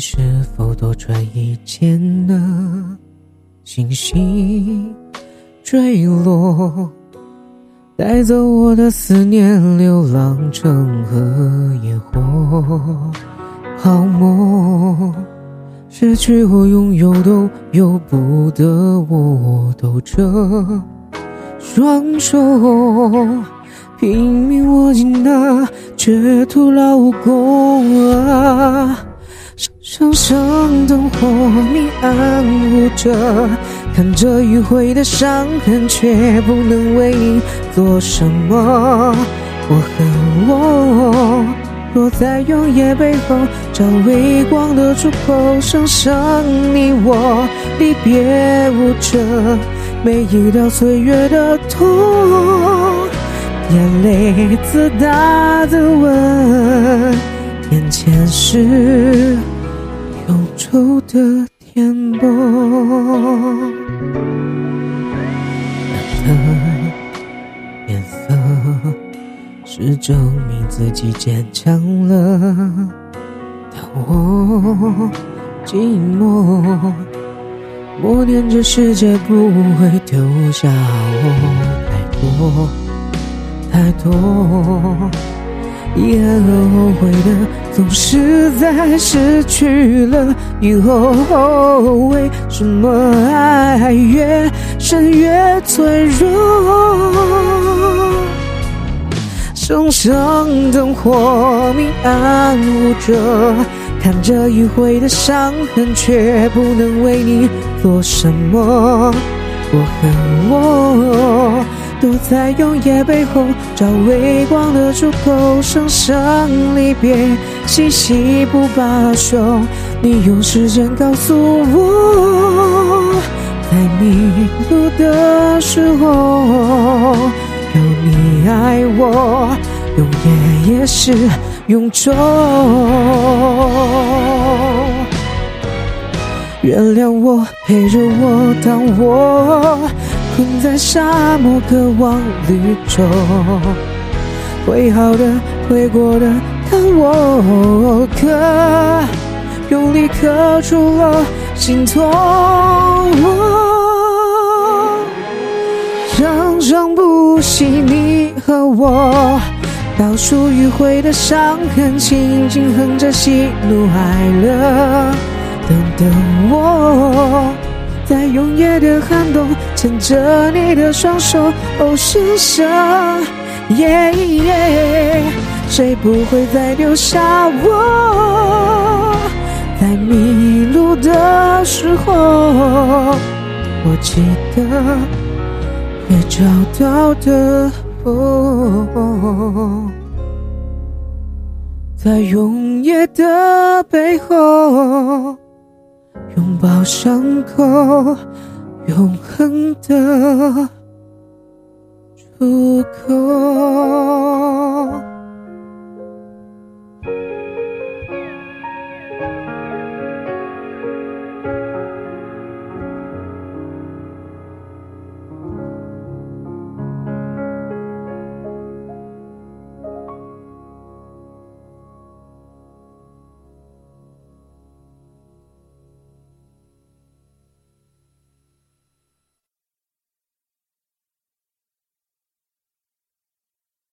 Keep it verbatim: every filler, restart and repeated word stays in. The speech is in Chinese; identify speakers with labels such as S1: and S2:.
S1: 是否多穿一件呢？星星坠落，带走我的思念，流浪成河野火泡沫，失去或拥有都由不得我，抖着双手拼命握紧那，却徒劳无功啊！上上灯火明暗无着，看着迂回的伤痕，却不能为你做什么。我恨我躲在永夜背后，找微光的出口，生生你我离别无着，每一道岁月的痛，眼泪自大地问，眼前是忧愁的颠簸。蓝的颜色是证明自己坚强了，当我寂寞默念这世界不会丢下我，太多太多遗憾和后悔的，总是在失去了以后，为什么爱越深越脆弱？生生灯火明暗无着，看着迂回的伤痕，却不能为你做什么。我恨我躲在永夜背后，找微光的出口，生生离别，细细不罢休。你用时间告诉我，在迷路的时候，有你爱我，永夜也是永久。原谅我，陪着我，当我困在沙漠，渴望绿洲，会好的，会过的，当我刻用力刻出了心痛。生生不息，你和我倒数迂回的伤痕，轻轻哼着喜怒哀乐。等等我，在永夜的寒冬，牵着你的双手，哦，生生耶耶，谁不会再丢下我？在迷路的时候，我记得会找到的。哦，在永夜的背后，拥抱伤口，永恒的出口。